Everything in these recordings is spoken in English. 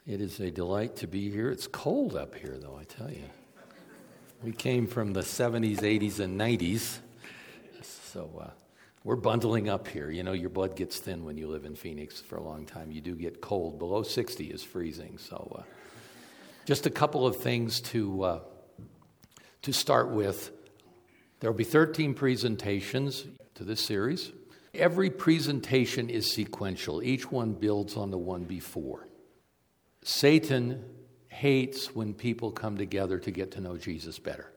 It is a delight to be here. It's cold up here, though, I tell you. We came from the 70s, 80s, and 90s, so we're bundling up here. You know, your blood gets thin when you live in Phoenix for a long time. You do get cold. Below 60 is freezing. So just a couple of things to start with. There will be 13 presentations to this series. Every presentation is sequential. Each one builds on the one before. Satan hates when people come together to get to know Jesus better.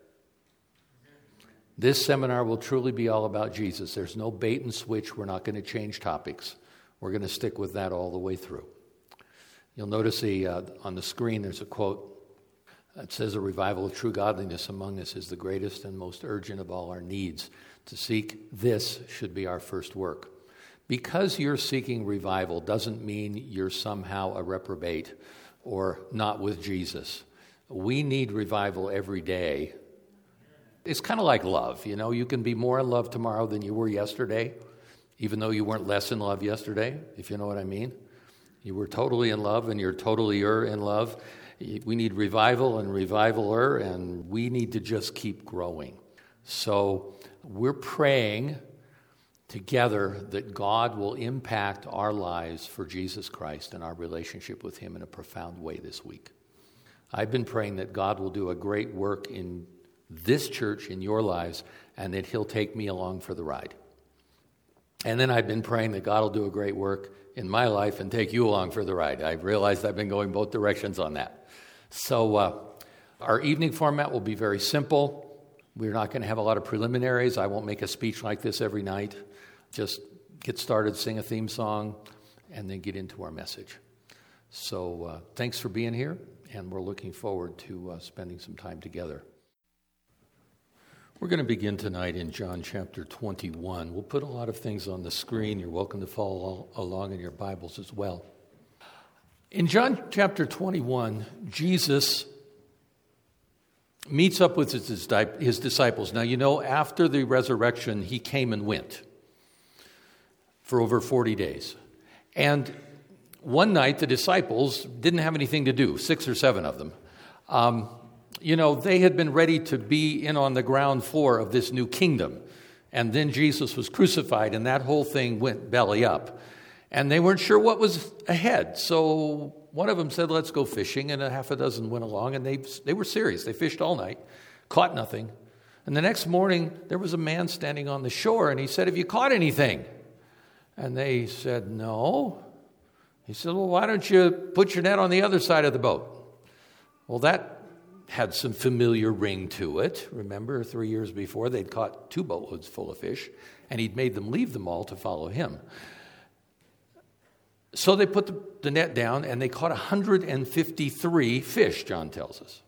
This seminar will truly be all about Jesus. There's no bait and switch. We're not going to change topics. We're going to stick with that all the way through. You'll notice on the screen there's a quote that says, "A revival of true godliness among us is the greatest and most urgent of all our needs. To seek this should be our first work." Because you're seeking revival doesn't mean you're somehow a reprobate or not with Jesus. We need revival every day. It's kind of like love. You know, you can be more in love tomorrow than you were yesterday, even though you weren't less in love yesterday, if you know what I mean. You were totally in love and you're totally in love. We need revival and revivaler, and we need to just keep growing. So we're praying together that God will impact our lives for Jesus Christ and our relationship with Him in a profound way this week. I've been praying that God will do a great work in this church, in your lives, and that He'll take me along for the ride. And then I've been praying that God will do a great work in my life and take you along for the ride. I've realized I've been going both directions on that. So our evening format will be very simple. We're not going to have a lot of preliminaries. I won't make a speech like this every night. Just get started, sing a theme song, and then get into our message. So thanks for being here, and we're looking forward to spending some time together. We're going to begin tonight in John chapter 21. We'll put a lot of things on the screen. You're welcome to follow along in your Bibles as well. In John chapter 21, Jesus meets up with his disciples. Now, you know, after the resurrection, He came and went for over 40 days. And one night, the disciples didn't have anything to do, 6 or 7 of them. They had been ready to be in on the ground floor of this new kingdom. And then Jesus was crucified, and that whole thing went belly up. And they weren't sure what was ahead. So one of them said, "Let's go fishing." And a half a dozen went along, and they were serious. They fished all night, caught nothing. And the next morning, there was a man standing on the shore, and he said, "Have you caught anything?" And they said, "No." He said, "Well, why don't you put your net on the other side of the boat?" Well, that had some familiar ring to it. Remember, 3 years before, they'd caught 2 boatloads full of fish, and He'd made them leave them all to follow Him. So they put the net down, and they caught 153 fish, John tells us.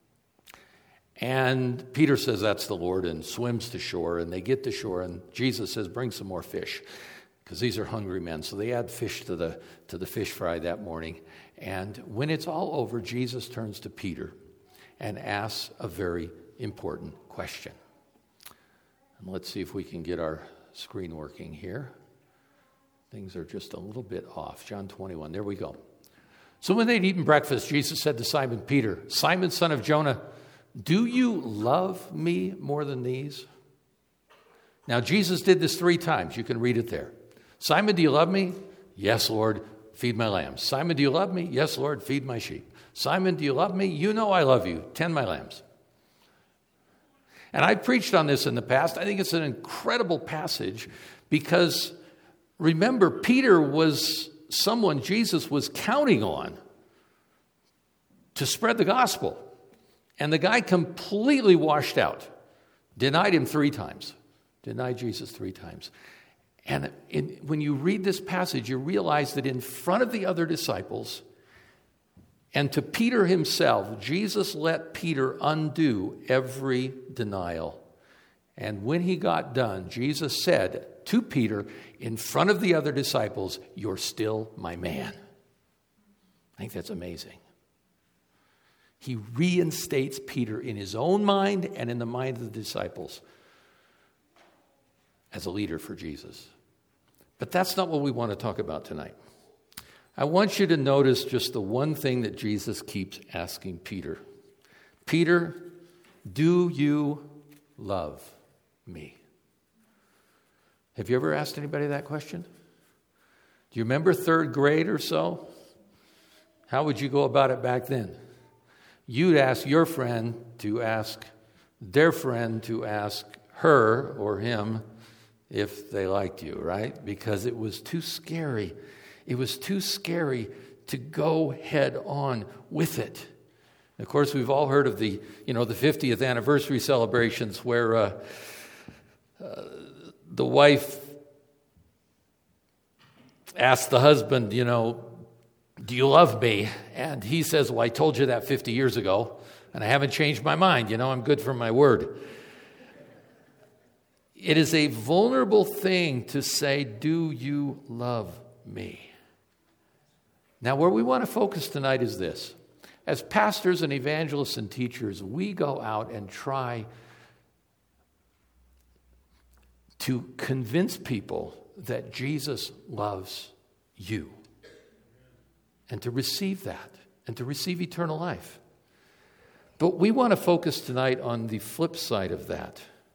And Peter says, "That's the Lord," and swims to shore, and they get to shore, and Jesus says, "Bring some more fish," because these are hungry men. So they add fish to the fish fry that morning. And when it's all over, Jesus turns to Peter and asks a very important question. And let's see if we can get our screen working here. Things are just a little bit off. John 21, there we go. "So when they'd eaten breakfast, Jesus said to Simon Peter, 'Simon, son of Jonah, do you love me more than these?'" Now, Jesus did this 3 times. You can read it there. "Simon, do you love me?" "Yes, Lord, feed my lambs." "Simon, do you love me?" "Yes, Lord, feed my sheep." "Simon, do you love me?" "You know I love you. Tend my lambs." And I've preached on this in the past. I think it's an incredible passage because, remember, Peter was someone Jesus was counting on to spread the gospel. And the guy completely washed out. Denied Him 3 times. Denied Jesus 3 times. And when you read this passage, you realize that in front of the other disciples and to Peter himself, Jesus let Peter undo every denial. And when He got done, Jesus said to Peter, in front of the other disciples, "You're still my man." I think that's amazing. He reinstates Peter in his own mind and in the mind of the disciples as a leader for Jesus. But that's not what we want to talk about tonight. I want you to notice just the one thing that Jesus keeps asking Peter. Peter, do you love me? Have you ever asked anybody that question? Do you remember third grade or so? How would you go about it back then? You'd ask your friend to ask their friend to ask her or him if they liked you, right? Because it was too scary. It was too scary to go head on with it. Of course, we've all heard of the 50th anniversary celebrations where the wife asked the husband, do you love me? And he says, well, I told you that 50 years ago, and I haven't changed my mind. I'm good for my word. It is a vulnerable thing to say, do you love me? Now, where we want to focus tonight is this. As pastors and evangelists and teachers, we go out and try to convince people that Jesus loves you and to receive that and to receive eternal life. But we want to focus tonight on the flip side of that.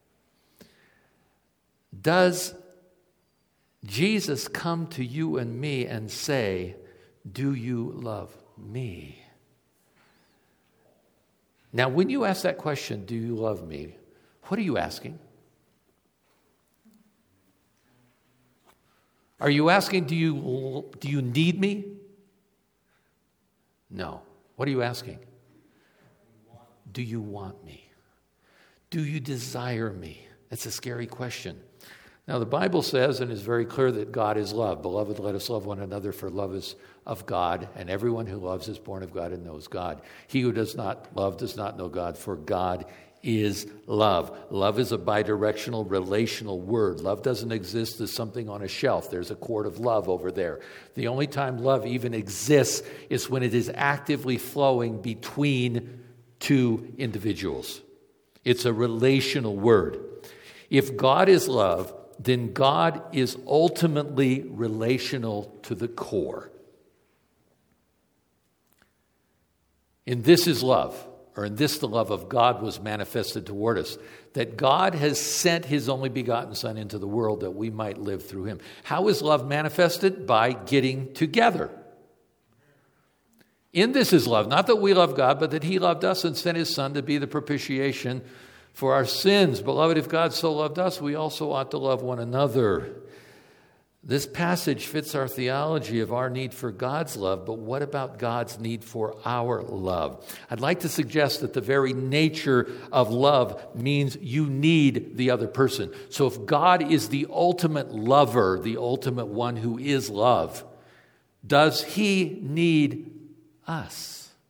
Does Jesus come to you and me and say, do you love me? Now, when you ask that question, do you love me? What are you asking? Are you asking, do you need me? No. What are you asking? Do you want me? Do you desire me? That's a scary question. Now, the Bible says, and is very clear, that God is love. Beloved, let us love one another, for love is of God, and everyone who loves is born of God and knows God. He who does not love does not know God, for God is love. Love is a bidirectional, relational word. Love doesn't exist as something on a shelf. There's a cord of love over there. The only time love even exists is when it is actively flowing between two individuals. It's a relational word. If God is love, then God is ultimately relational to the core. In this is love, or in this the love of God was manifested toward us, that God has sent his only begotten Son into the world that we might live through him. How is love manifested? By getting together. In this is love, not that we love God, but that he loved us and sent his Son to be the propitiation for our sins. Beloved, if God so loved us, we also ought to love one another. This passage fits our theology of our need for God's love, but what about God's need for our love? I'd like to suggest that the very nature of love means you need the other person. So if God is the ultimate lover, the ultimate one who is love, does he need us?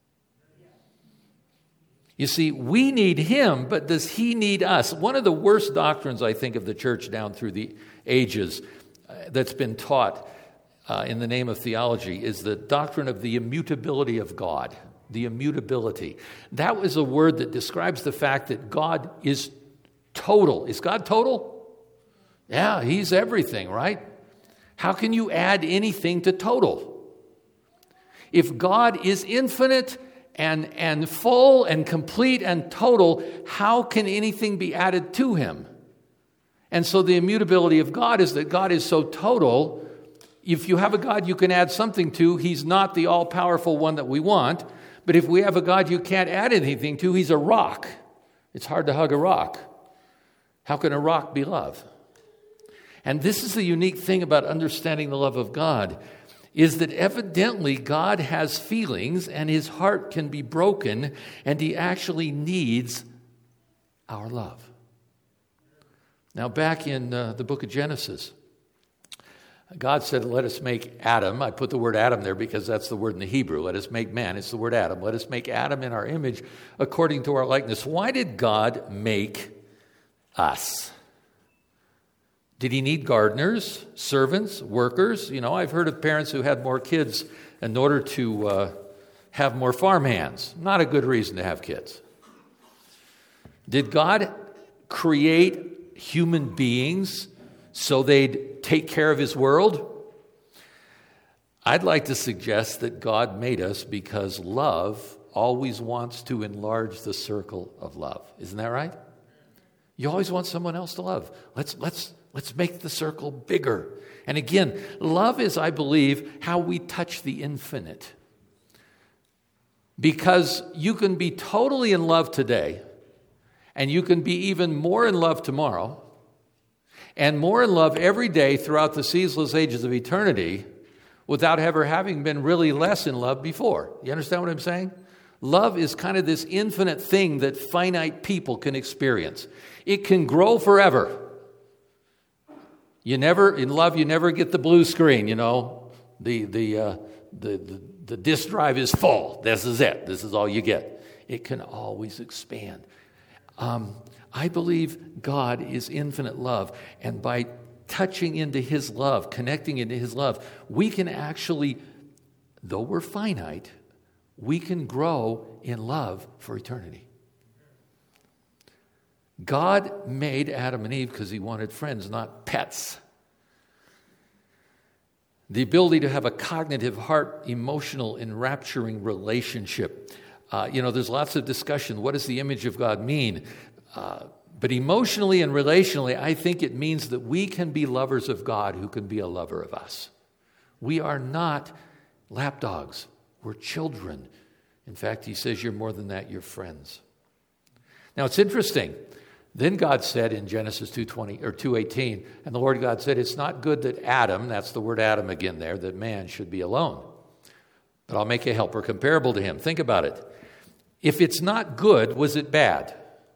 You see, we need him, but does he need us? One of the worst doctrines, I think, of the church down through the ages that's been taught in the name of theology is the doctrine of the immutability of God. The immutability. That was a word that describes the fact that God is total. Is God total? Yeah, he's everything, right? How can you add anything to total? If God is infinite and full and complete and total, how can anything be added to him? And so the immutability of God is that God is so total, if you have a God you can add something to, he's not the all-powerful one that we want. But if we have a God you can't add anything to, he's a rock. It's hard to hug a rock. How can a rock be love? And this is the unique thing about understanding the love of God, is that evidently God has feelings and his heart can be broken and he actually needs our love. Now back in the book of Genesis, God said, let us make Adam. I put the word Adam there because that's the word in the Hebrew. Let us make man. It's the word Adam. Let us make Adam in our image according to our likeness. Why did God make us? Did he need gardeners, servants, workers? I've heard of parents who had more kids in order to have more farm hands. Not a good reason to have kids. Did God create human beings so they'd take care of his world? I'd like to suggest that God made us because love always wants to enlarge the circle of love. Isn't that right? You always want someone else to love. Let's make the circle bigger. And again, love is, I believe, how we touch the infinite. Because you can be totally in love today, and you can be even more in love tomorrow, and more in love every day throughout the ceaseless ages of eternity, without ever having been really less in love before. You understand what I'm saying? Love is kind of this infinite thing that finite people can experience. It can grow forever. In love, you never get the blue screen, The disk drive is full. This is it. This is all you get. It can always expand. I believe God is infinite love, and by touching into His love, connecting into His love, we can actually, though we're finite, we can grow in love for eternity. God made Adam and Eve because He wanted friends, not pets. The ability to have a cognitive, heart, emotional, enrapturing relationship. There's lots of discussion. What does the image of God mean? But emotionally and relationally, I think it means that we can be lovers of God who can be a lover of us. We are not lapdogs. We're children. In fact, He says you're more than that, you're friends. Now, it's interesting. Then God said in Genesis 2:20 or 2:18, and the Lord God said, it's not good that Adam, that's the word Adam again there, that man should be alone. But I'll make a helper comparable to him. Think about it. If it's not good, was it bad?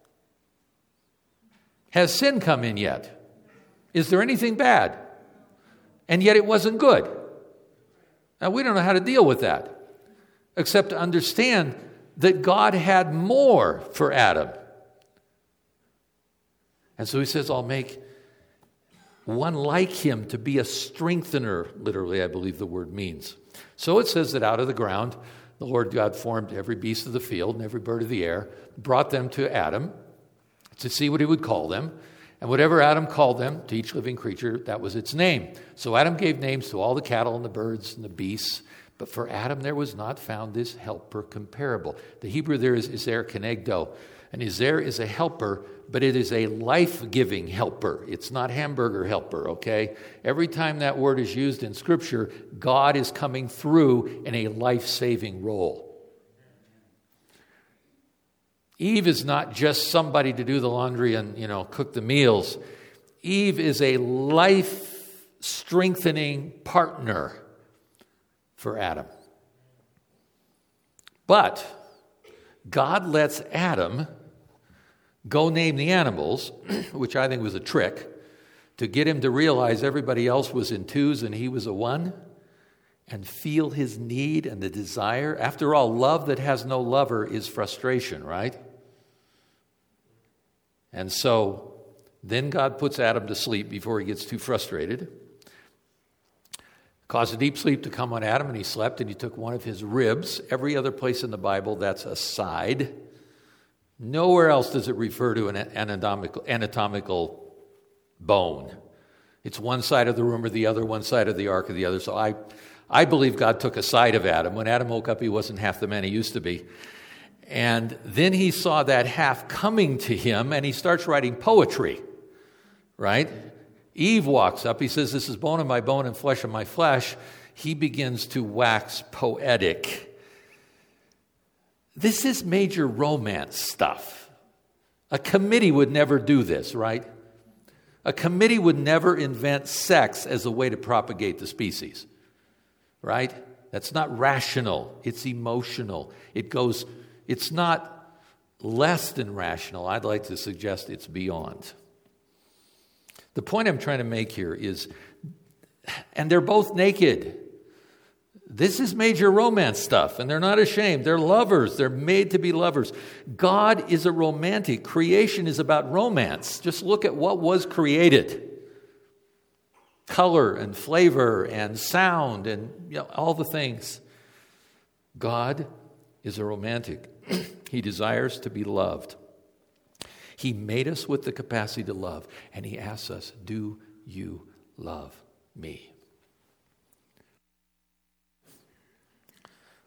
Has sin come in yet? Is there anything bad? And yet it wasn't good. Now, we don't know how to deal with that, except to understand that God had more for Adam. And so He says, I'll make one like him to be a strengthener, literally, I believe the word means. So it says that out of the ground, the Lord God formed every beast of the field and every bird of the air, brought them to Adam to see what he would call them. And whatever Adam called them, to each living creature, that was its name. So Adam gave names to all the cattle and the birds and the beasts. But for Adam there was not found this helper comparable. The Hebrew there is Ezer Kenegdo. And Ezer is a helper, but it is a life-giving helper. It's not hamburger helper, okay? Every time that word is used in Scripture, God is coming through in a life-saving role. Eve is not just somebody to do the laundry and, cook the meals. Eve is a life-strengthening partner for Adam. But God lets Adam go name the animals, which I think was a trick, to get him to realize everybody else was in twos and he was a one, and feel his need and the desire. After all, love that has no lover is frustration, right? And so then God puts Adam to sleep before he gets too frustrated. Caused a deep sleep to come on Adam, and he slept, and he took one of his ribs. Every other place in the Bible, that's a side. Nowhere else does it refer to an anatomical bone. It's one side of the room or the other, one side of the ark or the other. So I believe God took a side of Adam. When Adam woke up, he wasn't half the man he used to be. And then he saw that half coming to him, and he starts writing poetry, right? Eve walks up. He says, this is bone of my bone and flesh of my flesh. He begins to wax poetic. This is major romance stuff. A committee would never do this, right? A committee would never invent sex as a way to propagate the species, right? That's not rational. It's emotional. It's not less than rational. I'd like to suggest it's beyond. The point I'm trying to make here is, and they're both naked. This is major romance stuff, and they're not ashamed. They're lovers. They're made to be lovers. God is a romantic. Creation is about romance. Just look at what was created. Color and flavor and sound and all the things. God is a romantic. He desires to be loved. He made us with the capacity to love, and He asks us, do you love me?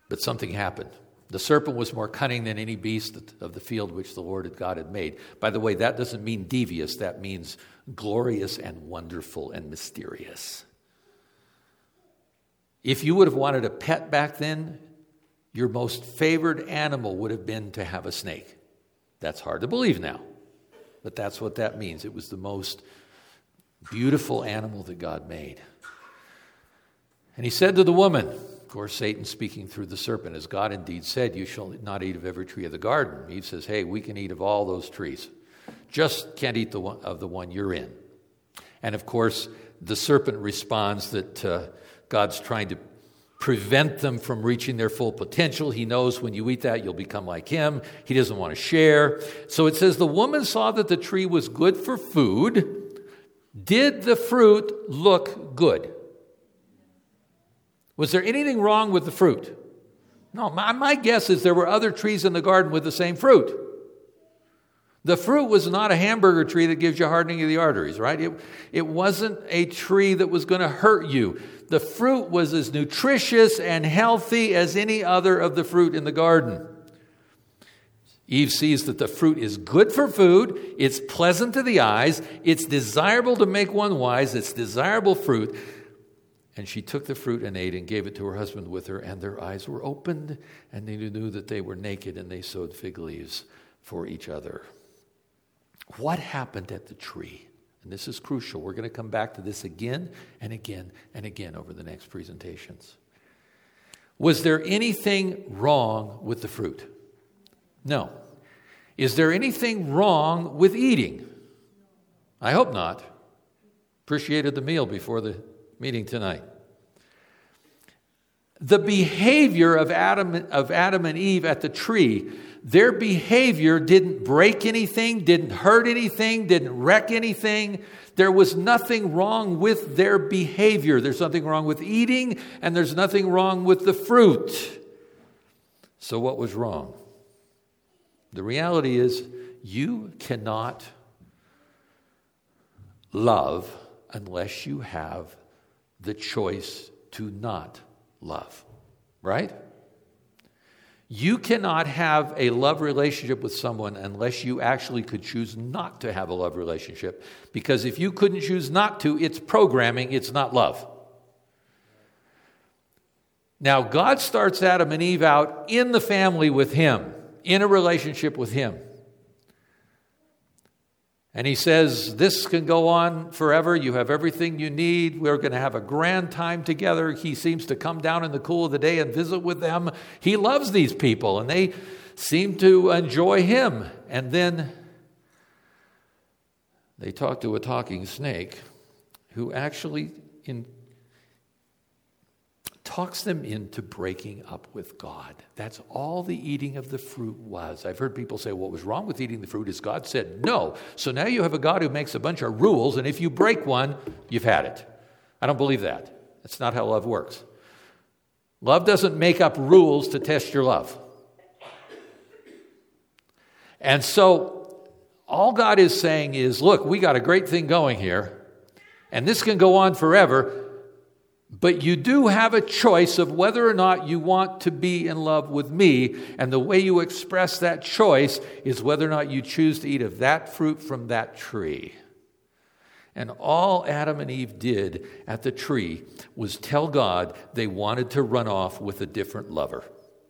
But something happened. The serpent was more cunning than any beast of the field which the Lord God had made. By the way, that doesn't mean devious. That means glorious and wonderful and mysterious. If you would have wanted a pet back then, your most favored animal would have been to have a snake. That's hard to believe now, but that's what that means. It was the most beautiful animal that God made. And he said to the woman, of course, Satan speaking through the serpent, as God indeed said, you shall not eat of every tree of the garden. Eve says, hey, we can eat of all those trees. Just can't eat of the one you're in. And of course, the serpent responds that God's trying to prevent them from reaching their full potential. He knows when you eat that, you'll become like him. He doesn't want to share. So it says, the woman saw that the tree was good for food. Did the fruit look good? Was there anything wrong with the fruit? No, my guess is there were other trees in the garden with the same fruit. The fruit was not a hamburger tree that gives you hardening of the arteries, right? It wasn't a tree that was going to hurt you. The fruit was as nutritious and healthy as any other of the fruit in the garden. Eve sees that the fruit is good for food, it's pleasant to the eyes, it's desirable to make one wise, it's desirable fruit. And she took the fruit and ate and gave it to her husband with her, and their eyes were opened, and they knew that they were naked, and they sewed fig leaves for each other. What happened at the tree? And this is crucial. We're going to come back to this again and again and again over the next presentations. Was there anything wrong with the fruit? No. Is there anything wrong with eating? I hope not. Appreciated the meal before the meeting tonight. The behavior of Adam and Eve at the tree, their behavior didn't break anything, didn't hurt anything, didn't wreck anything. There was nothing wrong with their behavior. There's nothing wrong with eating, and there's nothing wrong with the fruit. So what was wrong? The reality is, you cannot love unless you have the choice to not love, right? You cannot have a love relationship with someone unless you actually could choose not to have a love relationship. Because if you couldn't choose not to, it's programming, it's not love. Now, God starts Adam and Eve out in the family with him, in a relationship with him. And he says, this can go on forever. You have everything you need. We're going to have a grand time together. He seems to come down in the cool of the day and visit with them. He loves these people, and they seem to enjoy him. And then they talk to a talking snake who actually talks them into breaking up with God. That's all the eating of the fruit was. I've heard people say, what was wrong with eating the fruit is God said no. So now you have a God who makes a bunch of rules, and if you break one, you've had it. I don't believe that. That's not how love works. Love doesn't make up rules to test your love. And so all God is saying is, look, we got a great thing going here, and this can go on forever. But you do have a choice of whether or not you want to be in love with me. And the way you express that choice is whether or not you choose to eat of that fruit from that tree. And all Adam and Eve did at the tree was tell God they wanted to run off with a different lover.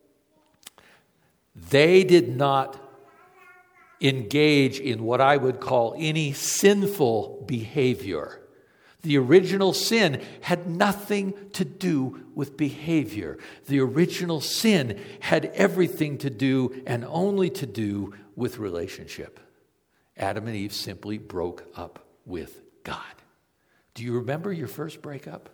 They did not engage in what I would call any sinful behavior. The original sin had nothing to do with behavior. The original sin had everything to do and only to do with relationship. Adam and Eve simply broke up with God. Do you remember your first breakup?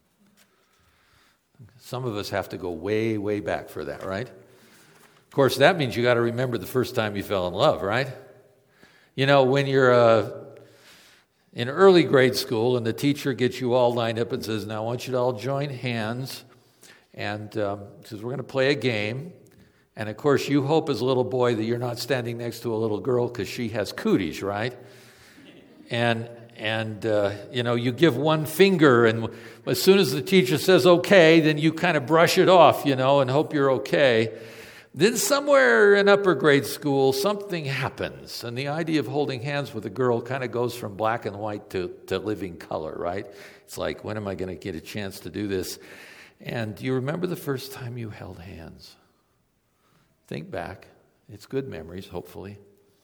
Some of us have to go way, way back for that, right? Of course, that means you got to remember the first time you fell in love, right? You know, when you're in early grade school, and the teacher gets you all lined up and says, now I want you to all join hands, and says, we're going to play a game. And of course, you hope as a little boy that you're not standing next to a little girl because she has cooties, right? And And, you give one finger, and as soon as the teacher says okay, then you kind of brush it off, and hope you're okay. Then somewhere in upper grade school, something happens, and the idea of holding hands with a girl kind of goes from black and white to living color, right? It's like, when am I going to get a chance to do this? And do you remember the first time you held hands? Think back. It's good memories, hopefully.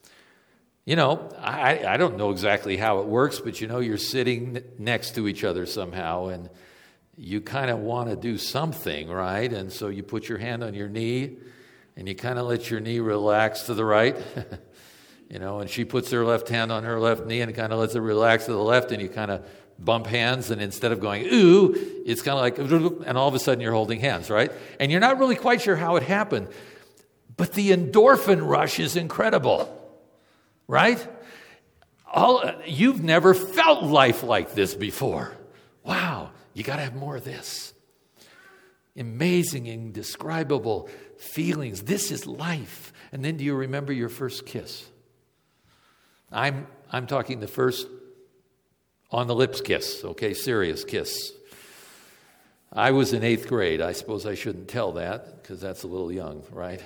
I don't know exactly how it works, but you're sitting next to each other somehow, and you kind of want to do something, right? And so you put your hand on your knee, and you kind of let your knee relax to the right, and she puts her left hand on her left knee and kind of lets it relax to the left, and you kind of bump hands, and instead of going, ooh, it's kind of like, and all of a sudden you're holding hands, right? And you're not really quite sure how it happened, but the endorphin rush is incredible. Right? You've never felt life like this before. Wow, you got to have more of this. Amazing, indescribable feelings. This is life. And then do you remember your first kiss? I'm talking the first on the lips kiss, okay, serious kiss. I was in 8th grade. I suppose I shouldn't tell that because that's a little young, right?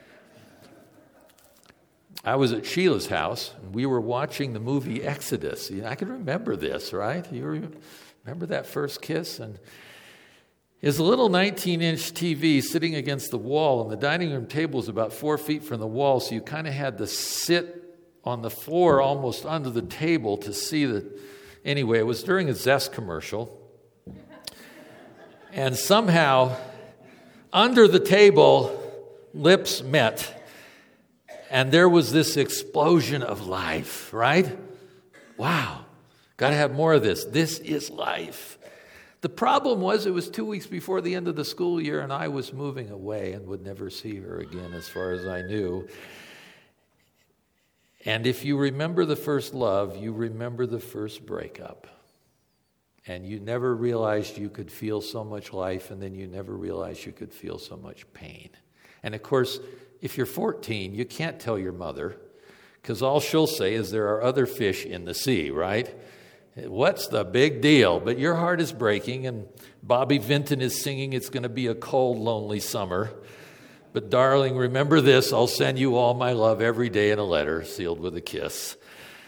I was at Sheila's house, and we were watching the movie Exodus. I can remember this, right? You remember that first kiss? And his little 19-inch TV sitting against the wall, and the dining room table was about 4 feet from the wall, so you kind of had to sit on the floor almost under the table to see the... Anyway, it was during a Zest commercial, and somehow, under the table, lips met. And there was this explosion of life, right? Wow, got to have more of this. This is life. The problem was it was 2 weeks before the end of the school year, and I was moving away and would never see her again as far as I knew. And if you remember the first love, you remember the first breakup. And you never realized you could feel so much life, and then you never realized you could feel so much pain. And of course, if you're 14, you can't tell your mother, because all she'll say is there are other fish in the sea, right? What's the big deal? But your heart is breaking, and Bobby Vinton is singing, it's going to be a cold, lonely summer. But darling, remember this, I'll send you all my love every day in a letter, sealed with a kiss.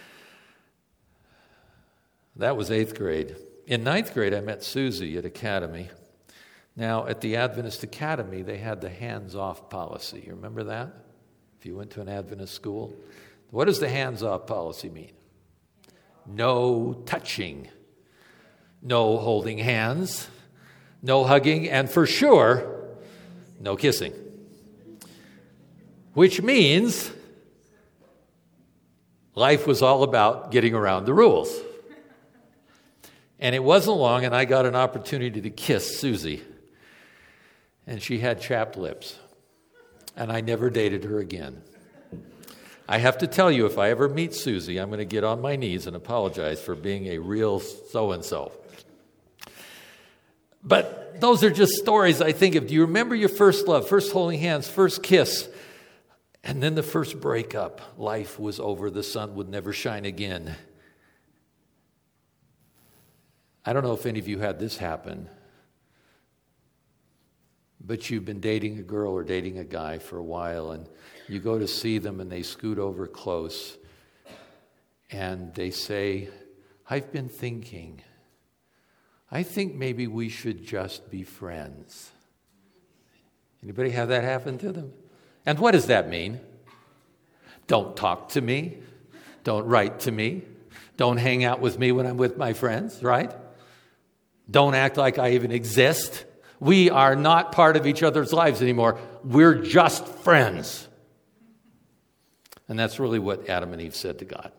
That was 8th grade. In 9th grade, I met Susie at Academy. Now, at the Adventist Academy, they had the hands-off policy. You remember that? If you went to an Adventist school. What does the hands-off policy mean? No touching, no holding hands, no hugging, and for sure, no kissing. Which means life was all about getting around the rules. And it wasn't long, and I got an opportunity to kiss Susie. And she had chapped lips. And I never dated her again. I have to tell you, if I ever meet Susie, I'm going to get on my knees and apologize for being a real so-and-so. But those are just stories I think of. Do you remember your first love, first holding hands, first kiss, and then the first breakup? Life was over. The sun would never shine again. I don't know if any of you had this happen. But you've been dating a girl or dating a guy for a while, and you go to see them and they scoot over close and they say, I've been thinking, I think maybe we should just be friends. Anybody have that happen to them? And what does that mean? Don't talk to me. Don't write to me. Don't hang out with me when I'm with my friends, right? Don't act like I even exist. We are not part of each other's lives anymore. We're just friends. And that's really what Adam and Eve said to God.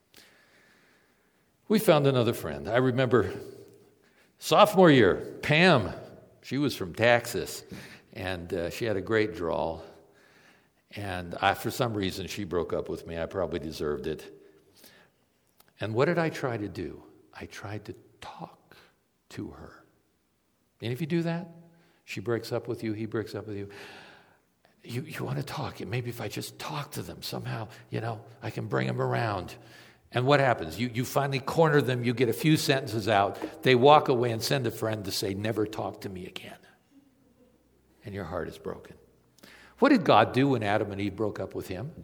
We found another friend. I remember sophomore year, Pam, she was from Texas, and she had a great drawl. And for some reason, she broke up with me. I probably deserved it. And what did I try to do? I tried to talk to her. And if you do that, she breaks up with you, he breaks up with you. You want to talk. Maybe if I just talk to them somehow, I can bring them around. And what happens? You finally corner them, you get a few sentences out, they walk away and send a friend to say, never talk to me again. And your heart is broken. What did God do when Adam and Eve broke up with him?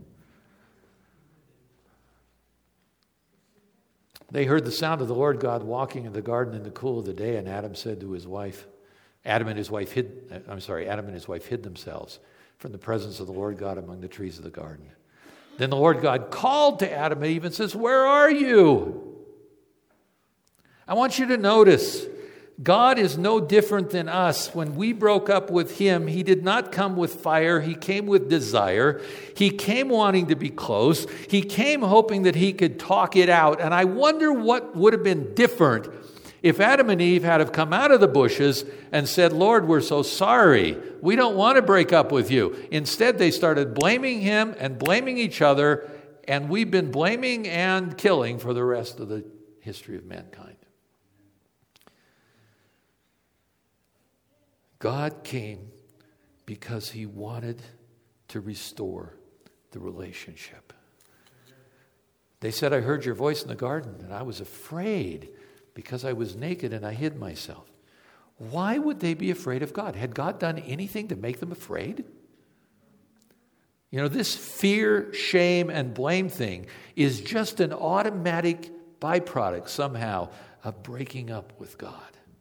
They heard the sound of the Lord God walking in the garden in the cool of the day, and Adam said to his wife, Adam and his wife hid themselves from the presence of the Lord God among the trees of the garden. Then the Lord God called to Adam and Eve and says, where are you? I want you to notice, God is no different than us. When we broke up with him, he did not come with fire. He came with desire. He came wanting to be close. He came hoping that he could talk it out. And I wonder what would have been different if Adam and Eve had have come out of the bushes and said, Lord, we're so sorry. We don't want to break up with you. Instead, they started blaming him and blaming each other. And we've been blaming and killing for the rest of the history of mankind. God came because he wanted to restore the relationship. They said, I heard your voice in the garden, and I was afraid because I was naked and I hid myself. Why would they be afraid of God? Had God done anything to make them afraid? You know, this fear, shame, and blame thing is just an automatic byproduct somehow of breaking up with God.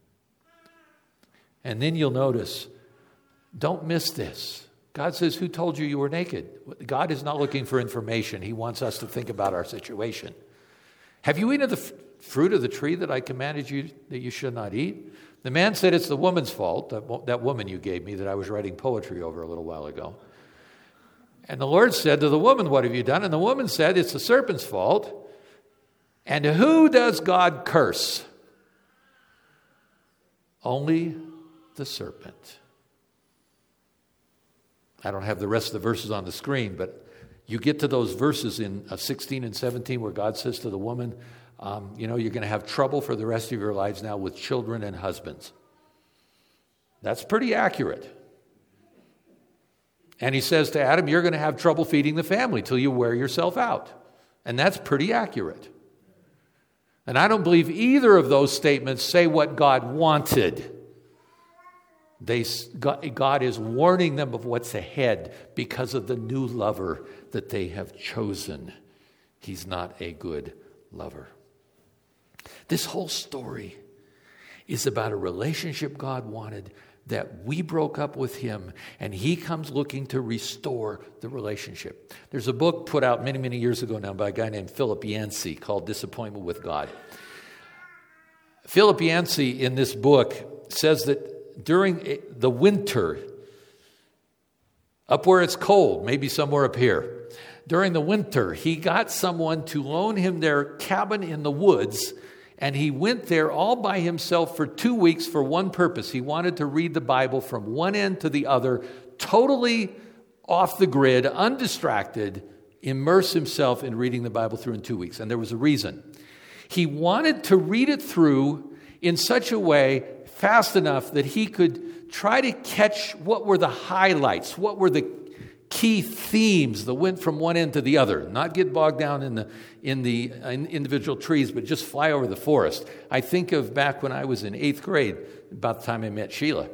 And then you'll notice, don't miss this. God says, who told you you were naked? God is not looking for information. He wants us to think about our situation. Have you eaten of the fruit of the tree that I commanded you that you should not eat? The man said, it's the woman's fault, that woman you gave me that I was writing poetry over a little while ago. And the Lord said to the woman, what have you done? And the woman said, it's the serpent's fault. And who does God curse? Only the serpent. I don't have the rest of the verses on the screen, but you get to those verses in 16 and 17 where God says to the woman, you're going to have trouble for the rest of your lives now with children and husbands. That's pretty accurate. And he says to Adam, you're going to have trouble feeding the family till you wear yourself out. And that's pretty accurate. And I don't believe either of those statements say what God wanted. God is warning them of what's ahead because of the new lover that they have chosen. He's not a good lover. This whole story is about a relationship God wanted that we broke up with him, and he comes looking to restore the relationship. There's a book put out many, many years ago now by a guy named Philip Yancey called Disappointment with God. Philip Yancey in this book says that during the winter, up where it's cold, maybe somewhere up here, during the winter, he got someone to loan him their cabin in the woods, and he went there all by himself for 2 weeks for one purpose. He wanted to read the Bible from one end to the other, totally off the grid, undistracted, immerse himself in reading the Bible through in 2 weeks. And there was a reason. He wanted to read it through in such a way, fast enough that he could try to catch what were the highlights, what were the key themes that went from one end to the other, not get bogged down in the individual trees, but just fly over the forest. I think of back when I was in 8th grade, about the time I met Sheila.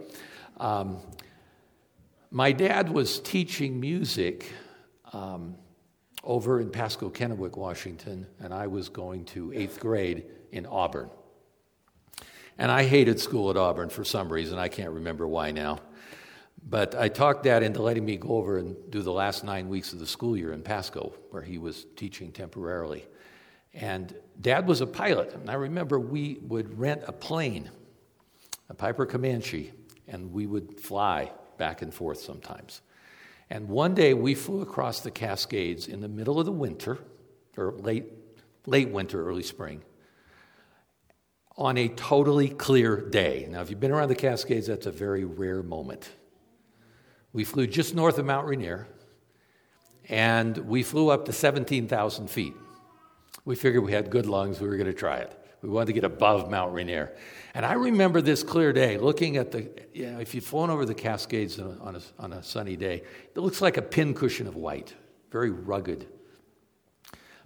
My dad was teaching music over in Pasco, Kennewick, Washington, and I was going to 8th grade in Auburn. And I hated school at Auburn for some reason. I can't remember why now. But I talked Dad into letting me go over and do the last 9 weeks of the school year in Pasco, where he was teaching temporarily. And Dad was a pilot. And I remember we would rent a plane, a Piper Comanche, and we would fly back and forth sometimes. And one day we flew across the Cascades in the middle of the winter, or late winter, early spring, on a totally clear day. Now, if you've been around the Cascades, that's a very rare moment. We flew just north of Mount Rainier, and we flew up to 17,000 feet. We figured we had good lungs. We were going to try it. We wanted to get above Mount Rainier. And I remember this clear day, looking at if you've flown over the Cascades on a sunny day, it looks like a pincushion of white, very rugged.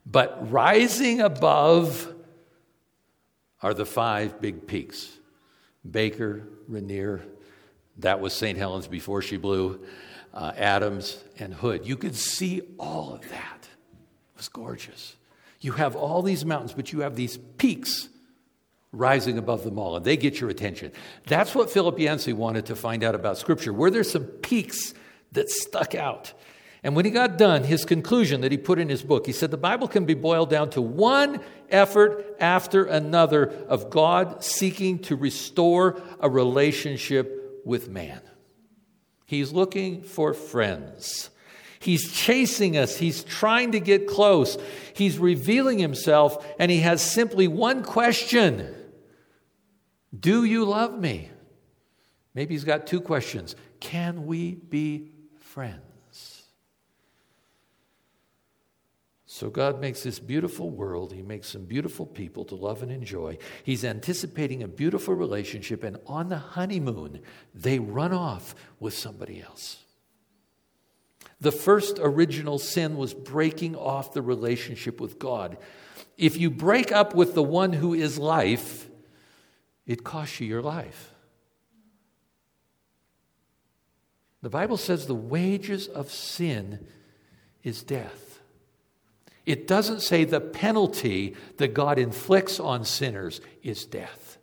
But rising above are the 5 big peaks. Baker, Rainier, that was St. Helens before she blew, Adams, and Hood. You could see all of that. It was gorgeous. You have all these mountains, but you have these peaks rising above them all, and they get your attention. That's what Philip Yancey wanted to find out about Scripture. Were there some peaks that stuck out? And when he got done, his conclusion that he put in his book, he said the Bible can be boiled down to one effort after another of God seeking to restore a relationship with man. He's looking for friends. He's chasing us. He's trying to get close. He's revealing himself, and he has simply one question. Do you love me? Maybe he's got 2 questions. Can we be friends? So God makes this beautiful world. He makes some beautiful people to love and enjoy. He's anticipating a beautiful relationship, and on the honeymoon, they run off with somebody else. The first original sin was breaking off the relationship with God. If you break up with the one who is life, it costs you your life. The Bible says the wages of sin is death. It doesn't say the penalty that God inflicts on sinners is death.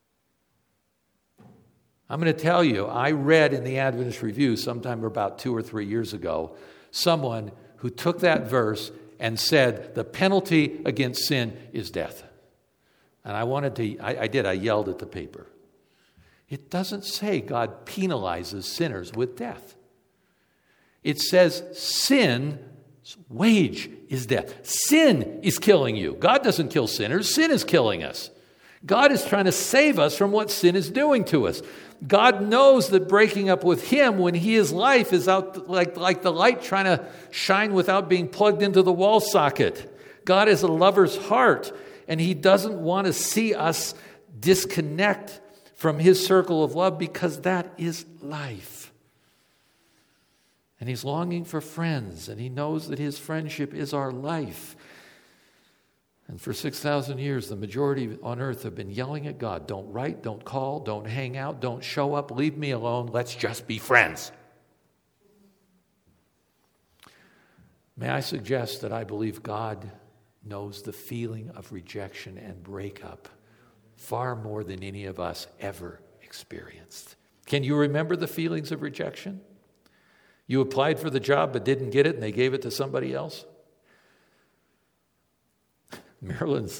I'm going to tell you, I read in the Adventist Review sometime about 2 or 3 years ago, someone who took that verse and said the penalty against sin is death. And I yelled at the paper. It doesn't say God penalizes sinners with death. It says sin's wage is death. Sin is killing you. God doesn't kill sinners. Sin is killing us. God is trying to save us from what sin is doing to us. God knows that breaking up with Him when He is life is out like the light trying to shine without being plugged into the wall socket. God is a lover's heart, and He doesn't want to see us disconnect from His circle of love because that is life. And He's longing for friends, and He knows that His friendship is our life. And for 6,000 years, the majority on earth have been yelling at God, don't write, don't call, don't hang out, don't show up, leave me alone, let's just be friends. May I suggest that I believe God knows the feeling of rejection and breakup far more than any of us ever experienced. Can you remember the feelings of rejection? You applied for the job but didn't get it and they gave it to somebody else? Marilyn's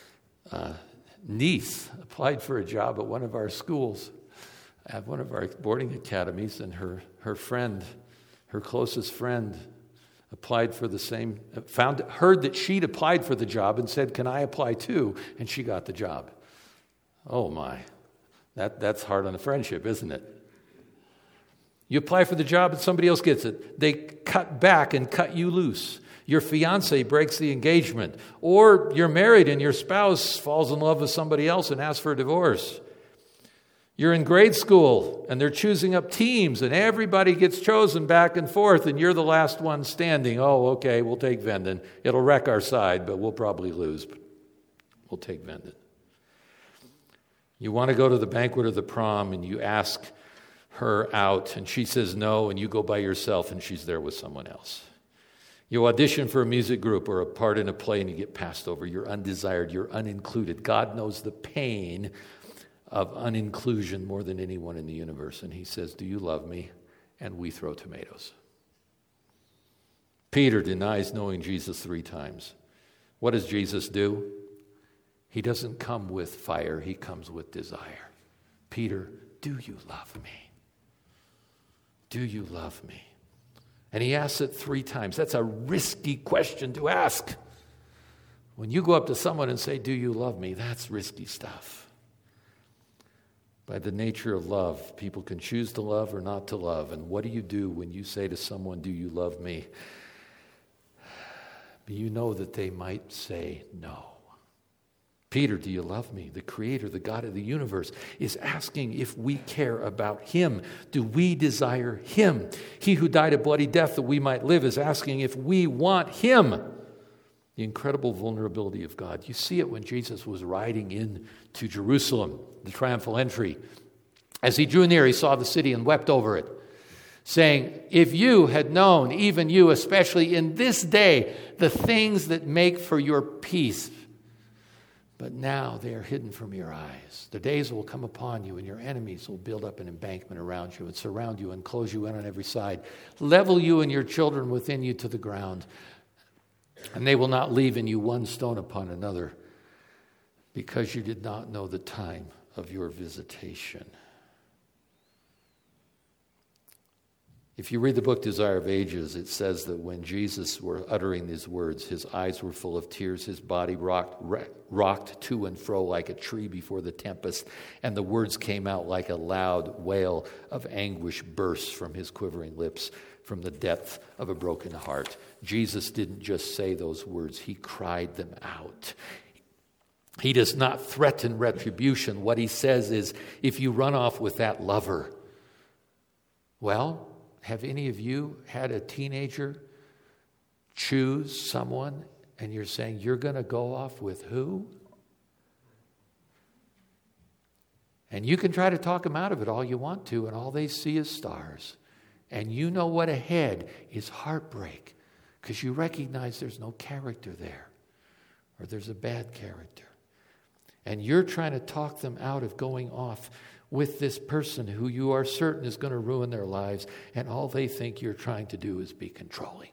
niece applied for a job at one of our schools, at one of our boarding academies, and her friend, her closest friend, applied for the same, heard that she'd applied for the job and said, "Can I apply too?" And she got the job. Oh my, that's hard on a friendship, isn't it? You apply for the job and somebody else gets it. They cut back and cut you loose. Your fiance breaks the engagement. Or you're married and your spouse falls in love with somebody else and asks for a divorce. You're in grade school and they're choosing up teams and everybody gets chosen back and forth and you're the last one standing. Oh, okay, we'll take Venden. It'll wreck our side, but we'll probably lose. We'll take Venden. You want to go to the banquet or the prom and you ask her out and she says no and you go by yourself and she's there with someone else. You audition for a music group or a part in a play and you get passed over. You're undesired. You're unincluded. God knows the pain of uninclusion more than anyone in the universe. And He says, "Do you love me?" And we throw tomatoes. Peter denies knowing Jesus 3 times. What does Jesus do? He doesn't come with fire. He comes with desire. Peter, do you love me? Do you love me? And he asks it 3 times. That's a risky question to ask. When you go up to someone and say, "Do you love me?" that's risky stuff. By the nature of love, people can choose to love or not to love. And what do you do when you say to someone, "Do you love me?" You know that they might say no. Peter, do you love me? The Creator, the God of the universe, is asking if we care about Him. Do we desire Him? He who died a bloody death that we might live is asking if we want Him. The incredible vulnerability of God. You see it when Jesus was riding into Jerusalem, the triumphal entry. As he drew near, he saw the city and wept over it, saying, if you had known, even you, especially in this day, the things that make for your peace, but now they are hidden from your eyes. The days will come upon you, and your enemies will build up an embankment around you and surround you and close you in on every side, level you and your children within you to the ground, and they will not leave in you one stone upon another, because you did not know the time of your visitation. If you read the book Desire of Ages, it says that when Jesus were uttering these words, his eyes were full of tears, his body rocked to and fro like a tree before the tempest, and the words came out like a loud wail of anguish burst from his quivering lips, from the depth of a broken heart. Jesus didn't just say those words, he cried them out. He does not threaten retribution. What he says is, if you run off with that lover, well, have any of you had a teenager choose someone and you're saying, you're going to go off with who? And you can try to talk them out of it all you want to, and all they see is stars. And you know what ahead is heartbreak, because you recognize there's no character there, or there's a bad character. And you're trying to talk them out of going off with this person who you are certain is going to ruin their lives, and all they think you're trying to do is be controlling.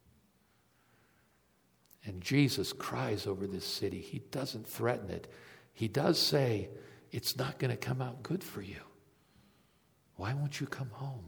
And Jesus cries over this city. He doesn't threaten it. He does say, it's not going to come out good for you. Why won't you come home?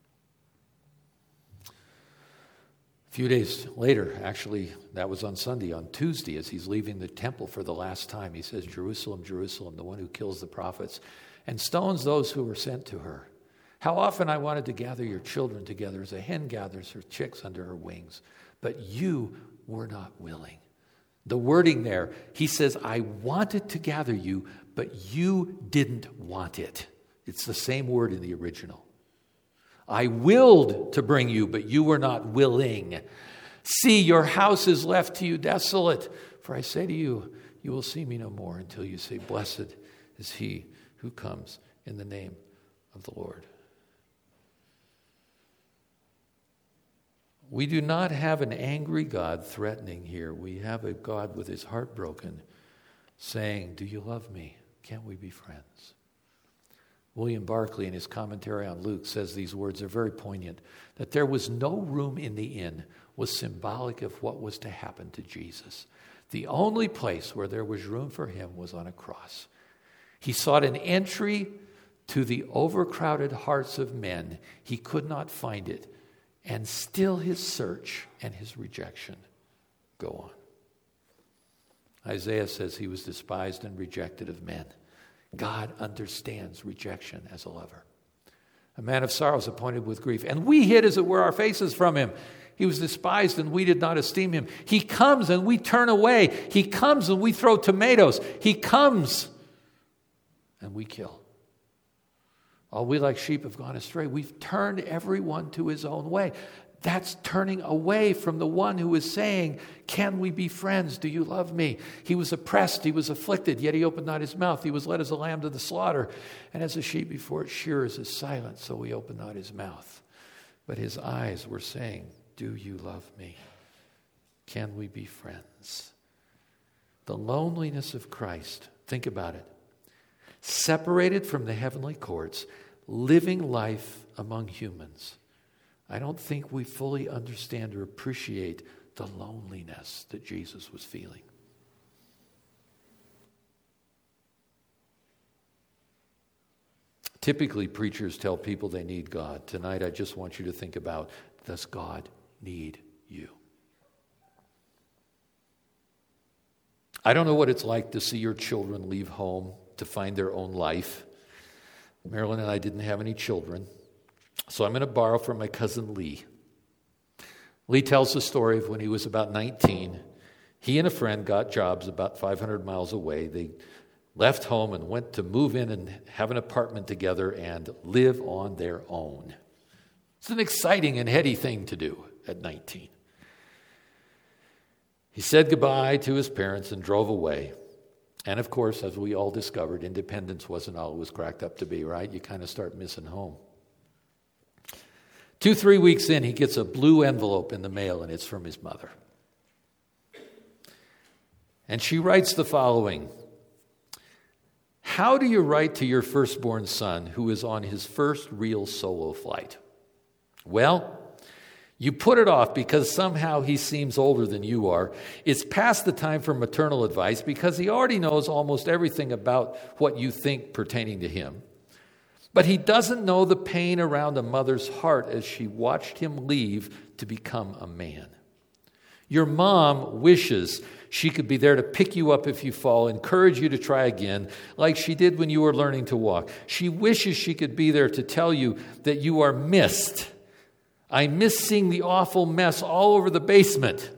A few days later, actually, that was on Sunday, on Tuesday, as he's leaving the temple for the last time, he says, Jerusalem, Jerusalem, the one who kills the prophets and stones those who were sent to her. How often I wanted to gather your children together as a hen gathers her chicks under her wings, but you were not willing. The wording there, he says, I wanted to gather you, but you didn't want it. It's the same word in the original. I willed to bring you, but you were not willing. See, your house is left to you desolate. For I say to you, you will see me no more until you say, blessed is he who comes in the name of the Lord. We do not have an angry God threatening here. We have a God with his heart broken saying, do you love me? Can't we be friends? William Barclay, in his commentary on Luke, says these words are very poignant, that there was no room in the inn was symbolic of what was to happen to Jesus. The only place where there was room for him was on a cross. He sought an entry to the overcrowded hearts of men. He could not find it. And still his search and his rejection go on. Isaiah says he was despised and rejected of men. God understands rejection as a lover. A man of sorrows, appointed with grief. And we hid, as it were, our faces from him. He was despised and we did not esteem him. He comes and we turn away. He comes and we throw tomatoes. He comes and we kill. All we like sheep have gone astray. We've turned everyone to his own way. That's turning away from the one who is saying, can we be friends? Do you love me? He was oppressed, he was afflicted, yet he opened not his mouth. He was led as a lamb to the slaughter, and as a sheep before its shearers is silent, so he opened not his mouth. But his eyes were saying, do you love me? Can we be friends? The loneliness of Christ, think about it. Separated from the heavenly courts, living life among humans. I don't think we fully understand or appreciate the loneliness that Jesus was feeling. Typically, preachers tell people they need God. Tonight, I just want you to think about, does God need you? I don't know what it's like to see your children leave home to find their own life. Marilyn and I didn't have any children. So I'm going to borrow from my cousin Lee. Lee tells the story of when he was about 19. He and a friend got jobs about 500 miles away. They left home and went to move in and have an apartment together and live on their own. It's an exciting and heady thing to do at 19. He said goodbye to his parents and drove away. And of course, as we all discovered, independence wasn't all it was cracked up to be, right? You kind of start missing home. 2-3 weeks in, he gets a blue envelope in the mail, and it's from his mother. And she writes the following: "How do you write to your firstborn son who is on his first real solo flight? Well, you put it off because somehow he seems older than you are. It's past the time for maternal advice because he already knows almost everything about what you think pertaining to him. But he doesn't know the pain around a mother's heart as she watched him leave to become a man. Your mom wishes she could be there to pick you up if you fall, encourage you to try again, like she did when you were learning to walk. She wishes she could be there to tell you that you are missed. I miss seeing the awful mess all over the basement.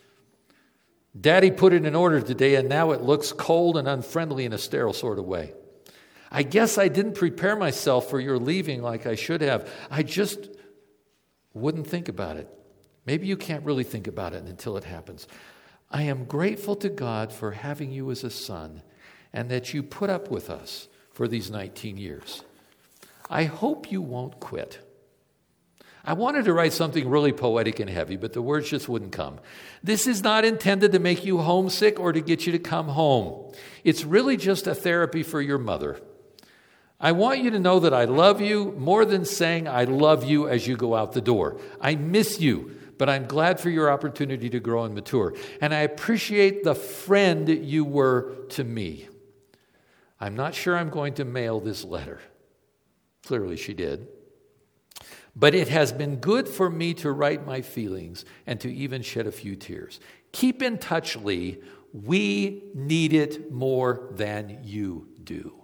Daddy put it in order today, and now it looks cold and unfriendly in a sterile sort of way. I guess I didn't prepare myself for your leaving like I should have. I just wouldn't think about it. Maybe you can't really think about it until it happens. I am grateful to God for having you as a son and that you put up with us for these 19 years. I hope you won't quit." I wanted to write something really poetic and heavy, but the words just wouldn't come. This is not intended to make you homesick or to get you to come home. It's really just a therapy for your mother. I want you to know that I love you more than saying I love you as you go out the door. I miss you, but I'm glad for your opportunity to grow and mature. And I appreciate the friend you were to me. I'm not sure I'm going to mail this letter. Clearly she did. But it has been good for me to write my feelings and to even shed a few tears. Keep in touch, Lee. We need it more than you do.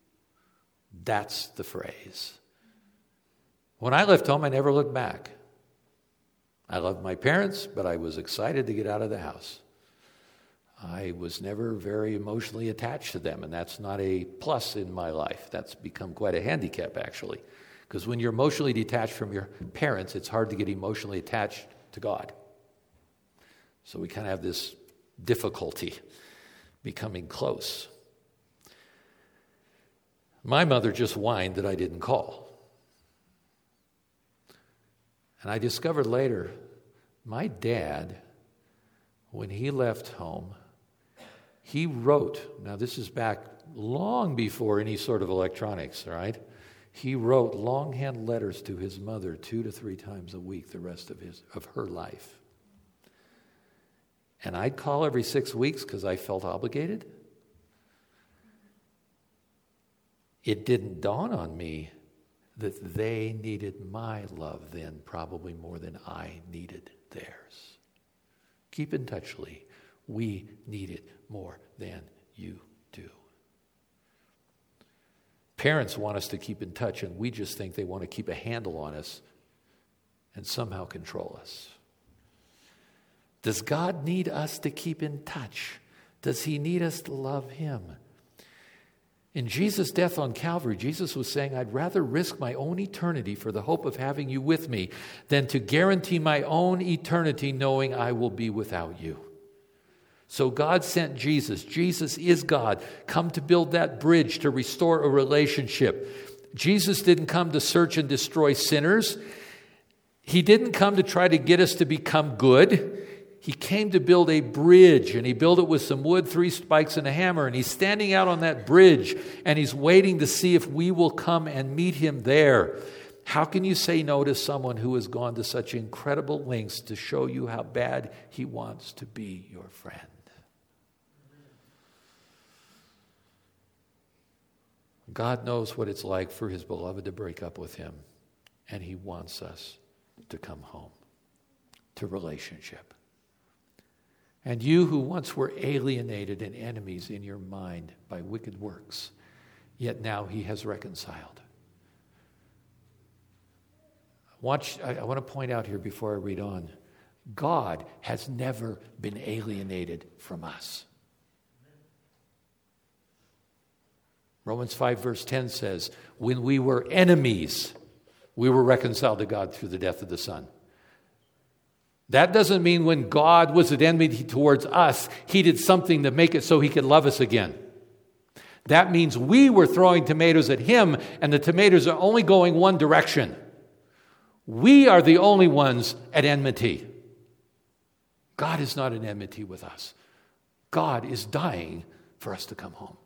That's the phrase. When I left home, I never looked back. I loved my parents, but I was excited to get out of the house. I was never very emotionally attached to them, and that's not a plus in my life. That's become quite a handicap, actually. Because when you're emotionally detached from your parents, it's hard to get emotionally attached to God. So we kind of have this difficulty becoming close. My mother just whined that I didn't call. And I discovered later, my dad, when he left home, he wrote, now this is back long before any sort of electronics, right? He wrote longhand letters to his mother 2 to 3 times a week the rest of her life. And I'd call every 6 weeks because I felt obligated. It didn't dawn on me that they needed my love then probably more than I needed theirs. Keep in touch, Lee. We need it more than you do. Parents want us to keep in touch, and we just think they want to keep a handle on us and somehow control us. Does God need us to keep in touch? Does he need us to love him? In Jesus' death on Calvary, Jesus was saying, I'd rather risk my own eternity for the hope of having you with me than to guarantee my own eternity knowing I will be without you. So God sent Jesus. Jesus is God, come to build that bridge to restore a relationship. Jesus didn't come to search and destroy sinners. He didn't come to try to get us to become good. He came to build a bridge, and he built it with some wood, 3 spikes, and a hammer. And he's standing out on that bridge, and he's waiting to see if we will come and meet him there. How can you say no to someone who has gone to such incredible lengths to show you how bad he wants to be your friend? God knows what it's like for his beloved to break up with him, and he wants us to come home to relationship. And you who once were alienated and enemies in your mind by wicked works, yet now he has reconciled. I want to point out here before I read on, God has never been alienated from us. Romans 5 verse 10 says, when we were enemies, we were reconciled to God through the death of the Son. That doesn't mean when God was at enmity towards us, he did something to make it so he could love us again. That means we were throwing tomatoes at him, and the tomatoes are only going one direction. We are the only ones at enmity. God is not at enmity with us. God is dying for us to come home.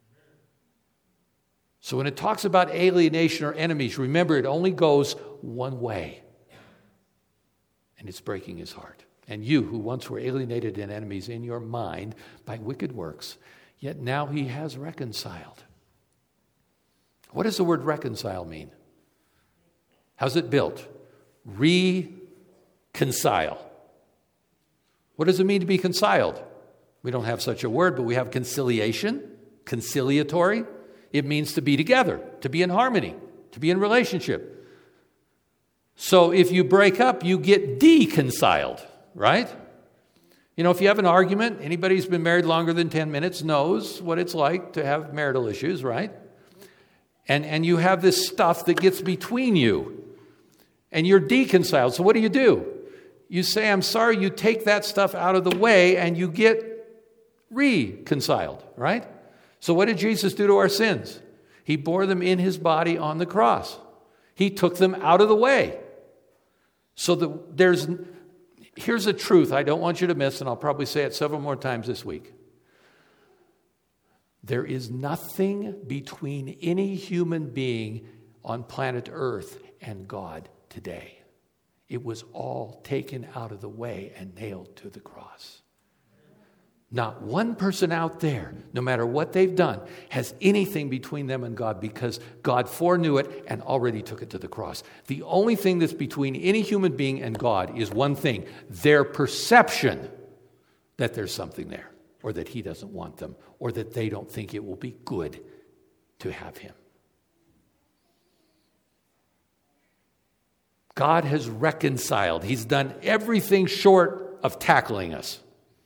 So when it talks about alienation or enemies, remember it only goes one way. And it's breaking his heart. And you who once were alienated and enemies in your mind by wicked works, yet now he has reconciled. What does the word reconcile mean? How's it built? Reconcile. What does it mean to be conciled? We don't have such a word, but we have conciliation, conciliatory. It means to be together, to be in harmony, to be in relationship. So if you break up, you get deconciled, right? You know, if you have an argument, anybody who's been married longer than 10 minutes knows what it's like to have marital issues, right? And you have this stuff that gets between you, and you're deconciled. So what do? You say, I'm sorry, you take that stuff out of the way, and you get reconciled, right? So what did Jesus do to our sins? He bore them in his body on the cross. He took them out of the way. So here's a truth I don't want you to miss, and I'll probably say it several more times this week. There is nothing between any human being on planet Earth and God today. It was all taken out of the way and nailed to the cross. Not one person out there, no matter what they've done, has anything between them and God because God foreknew it and already took it to the cross. The only thing that's between any human being and God is one thing: their perception that there's something there, or that he doesn't want them, or that they don't think it will be good to have him. God has reconciled. He's done everything short of tackling us,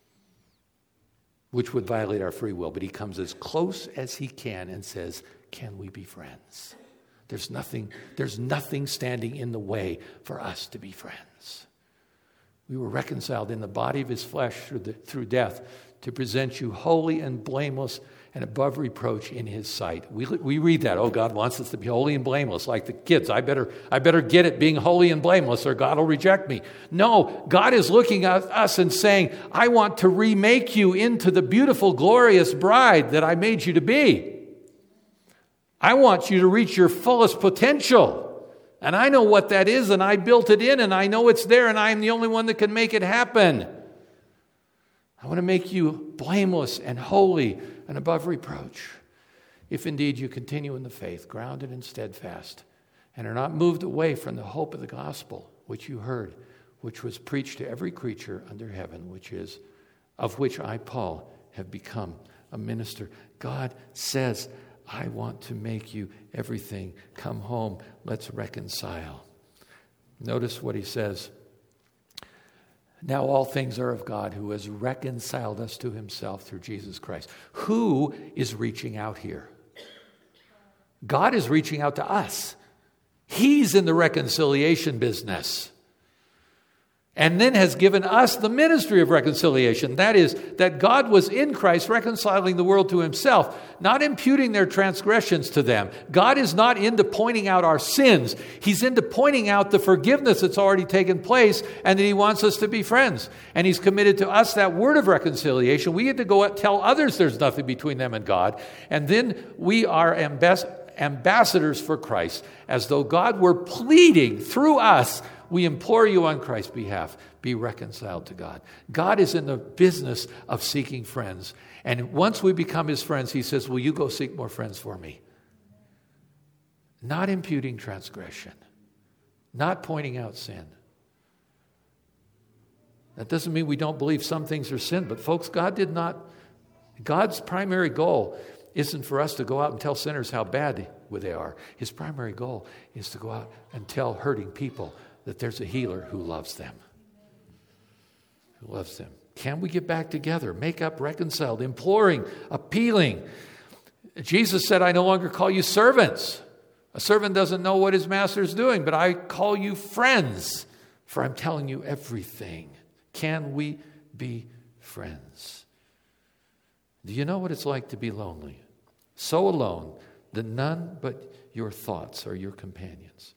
which would violate our free will. But he comes as close as he can and says, can we be friends? There's nothing standing in the way for us to be friends. We were reconciled in the body of his flesh through death to present you holy and blameless and above reproach in his sight. We read that, oh, God wants us to be holy and blameless, like the kids. I better get it being holy and blameless or God will reject me. No, God is looking at us and saying, I want to remake you into the beautiful, glorious bride that I made you to be. I want you to reach your fullest potential. And I know what that is, and I built it in, and I know it's there, and I am the only one that can make it happen. I want to make you blameless and holy and above reproach, if indeed you continue in the faith, grounded and steadfast, and are not moved away from the hope of the gospel, which you heard, which was preached to every creature under heaven, of which I, Paul, have become a minister. God says, I want to make you everything. Come home. Let's reconcile. Notice what he says. Now all things are of God, who has reconciled us to himself through Jesus Christ. Who is reaching out here? God is reaching out to us. He's in the reconciliation business. And then has given us the ministry of reconciliation. That is, that God was in Christ reconciling the world to himself, not imputing their transgressions to them. God is not into pointing out our sins. He's into pointing out the forgiveness that's already taken place and that he wants us to be friends. And he's committed to us that word of reconciliation. We get to go tell others there's nothing between them and God. And then we are ambassadors for Christ, as though God were pleading through us. We implore you on Christ's behalf, be reconciled to God. God is in the business of seeking friends. And once we become his friends, he says, will you go seek more friends for me? Not imputing transgression. Not pointing out sin. That doesn't mean we don't believe some things are sin. But folks, God's primary goal isn't for us to go out and tell sinners how bad they are. His primary goal is to go out and tell hurting people that there's a healer who loves them. Who loves them. Can we get back together? Make up, reconciled, imploring, appealing. Jesus said, I no longer call you servants. A servant doesn't know what his master is doing, but I call you friends. For I'm telling you everything. Can we be friends? Do you know what it's like to be lonely? So alone that none but your thoughts are your companions.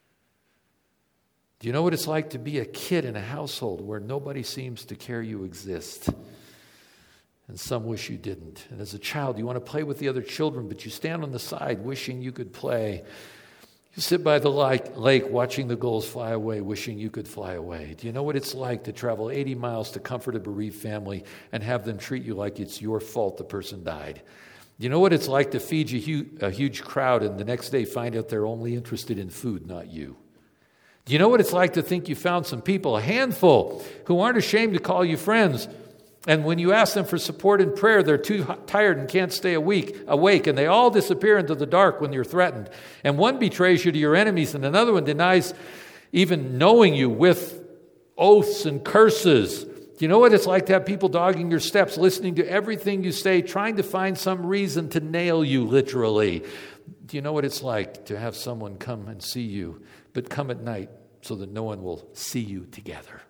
Do you know what it's like to be a kid in a household where nobody seems to care you exist? And some wish you didn't. And as a child, you want to play with the other children, but you stand on the side wishing you could play. You sit by the lake watching the gulls fly away, wishing you could fly away. Do you know what it's like to travel 80 miles to comfort a bereaved family and have them treat you like it's your fault the person died? Do you know what it's like to feed a huge crowd and the next day find out they're only interested in food, not you? Do you know what it's like to think you found some people, a handful, who aren't ashamed to call you friends? And when you ask them for support in prayer, they're too tired and can't stay awake, and they all disappear into the dark when you're threatened. And one betrays you to your enemies, and another one denies even knowing you with oaths and curses. Do you know what it's like to have people dogging your steps, listening to everything you say, trying to find some reason to nail you, literally? Do you know what it's like to have someone come and see you, but come at night so that no one will see you together?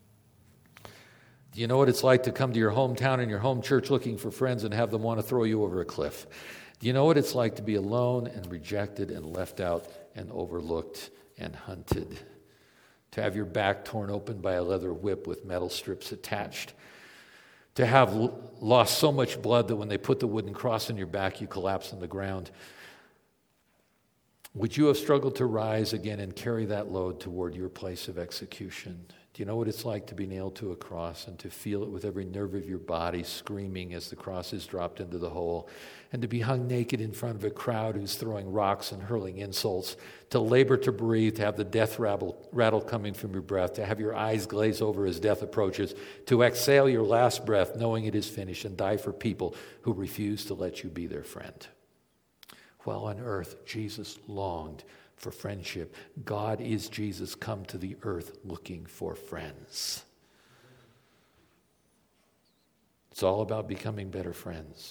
Do you know what it's like to come to your hometown and your home church looking for friends and have them want to throw you over a cliff? Do you know what it's like to be alone and rejected and left out and overlooked and hunted? To have your back torn open by a leather whip with metal strips attached? To have lost so much blood that when they put the wooden cross on your back, you collapse on the ground? Would you have struggled to rise again and carry that load toward your place of execution? Do you know what it's like to be nailed to a cross and to feel it with every nerve of your body screaming as the cross is dropped into the hole, and to be hung naked in front of a crowd who's throwing rocks and hurling insults, to labor to breathe, to have the death rattle coming from your breath, to have your eyes glaze over as death approaches, to exhale your last breath knowing it is finished and die for people who refuse to let you be their friend? While on earth, Jesus longed for friendship. God is Jesus come to the earth looking for friends. It's all about becoming better friends.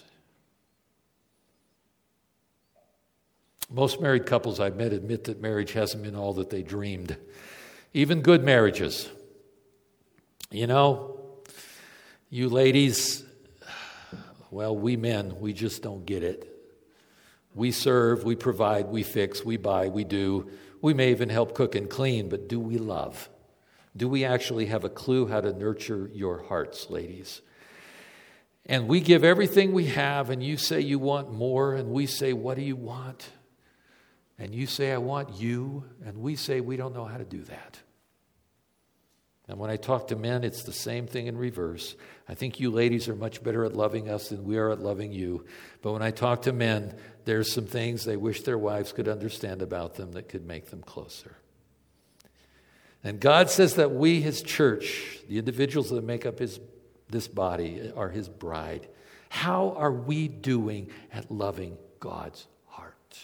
Most married couples I've met admit that marriage hasn't been all that they dreamed. Even good marriages. You know, you ladies, well, we men, we just don't get it. We serve, we provide, we fix, we buy, we do. We may even help cook and clean, but do we love? Do we actually have a clue how to nurture your hearts, ladies? And we give everything we have, and you say you want more, and we say, what do you want? And you say, I want you, and we say, we don't know how to do that. And when I talk to men, it's the same thing in reverse. I think you ladies are much better at loving us than we are at loving you. But when I talk to men, there's some things they wish their wives could understand about them that could make them closer. And God says that we, His church, the individuals that make up this body, are His bride. How are we doing at loving God's heart?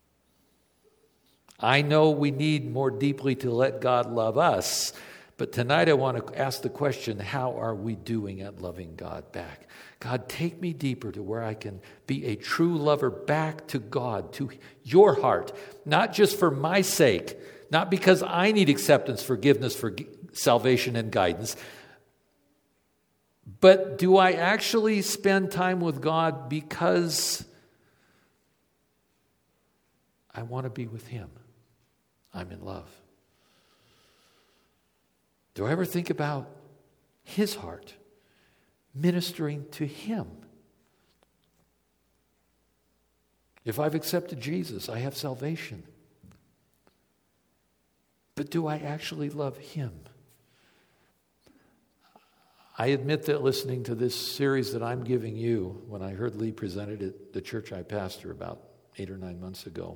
I know we need more deeply to let God love us. But tonight I want to ask the question, how are we doing at loving God back? God, take me deeper to where I can be a true lover back to God, to your heart, not just for my sake, not because I need acceptance, forgiveness, salvation, and guidance, but do I actually spend time with God because I want to be with Him? I'm in love. Do I ever think about His heart, ministering to Him? If I've accepted Jesus, I have salvation. But do I actually love Him? I admit that listening to this series that I'm giving you, when I heard Lee presented it at the church I pastor about 8 or 9 months ago,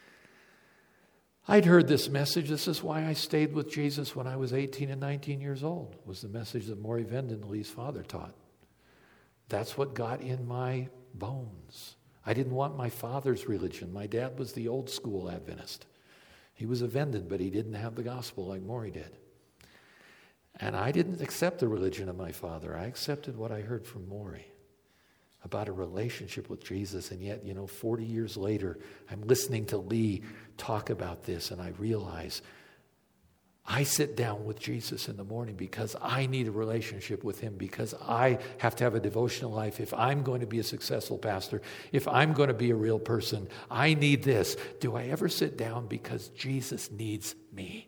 I'd heard this message. This is why I stayed with Jesus when I was 18 and 19 years old, was the message that Maury Venden, Lee's father, taught. That's what got in my bones. I didn't want my father's religion. My dad was the old school Adventist. He was a Venden, but he didn't have the gospel like Maury did. And I didn't accept the religion of my father. I accepted what I heard from Maury about a relationship with Jesus. And yet, 40 years later, I'm listening to Lee talk about this, and I realize I sit down with Jesus in the morning because I need a relationship with him, because I have to have a devotional life. If I'm going to be a successful pastor, if I'm going to be a real person, I need this. Do I ever sit down because Jesus needs me?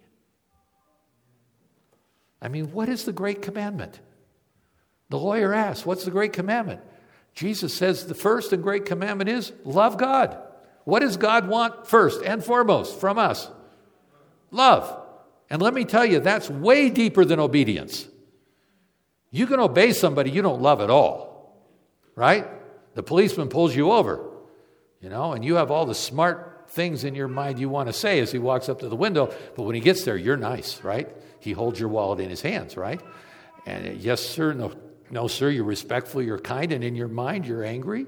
I mean, what is the great commandment? The lawyer asks, what's the great commandment? Jesus says the first and great commandment is love God. What does God want first and foremost from us? Love. And let me tell you, that's way deeper than obedience. You can obey somebody you don't love at all, right? The policeman pulls you over, and you have all the smart things in your mind you want to say as he walks up to the window, but when he gets there, you're nice, right? He holds your wallet in his hands, right? And yes, sir, no, sir, you're respectful, you're kind, and in your mind, you're angry.